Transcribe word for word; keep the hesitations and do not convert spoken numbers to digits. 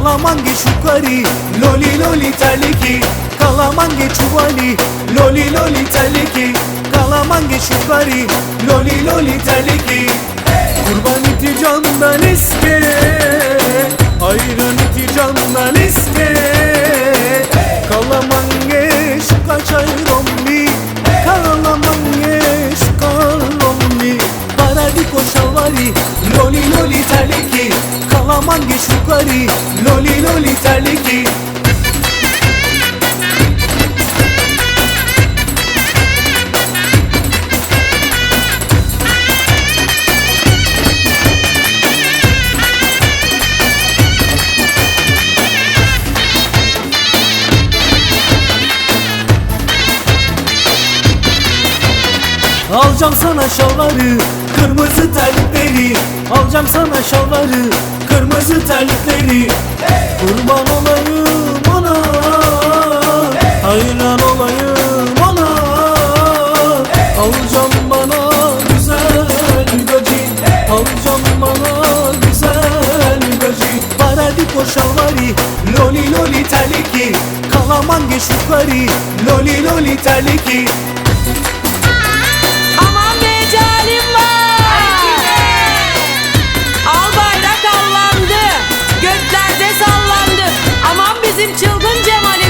Kalamange şukari, loli loli terliki. Kalamange çuvali, loli loli terliki. Kalamange şukari, loli loli terliki. Kurban iti candan iske, ayran iti candan iske. Kalamange şuka çayrombi, kalamange şuka rombi. Paradiko şalvari, loli loli terliki. Kalamange şukari, loli loli terliki. Alacağım sana şalvarı, kırmızı terlikleri. Alacağım sana şalvarı, kırmızı terlikleri. Kurban olayım ona, hayran olayım ona. Alacağım bana güzel gacı, alacağım bana güzel gacı. Paradiko şalvarı, loli loli terliki. Kalamange şukari, loli loli terliki. Cezalim var. Al bayrak allandı, göklerde sallandı. Aman bizim çılgın Cemal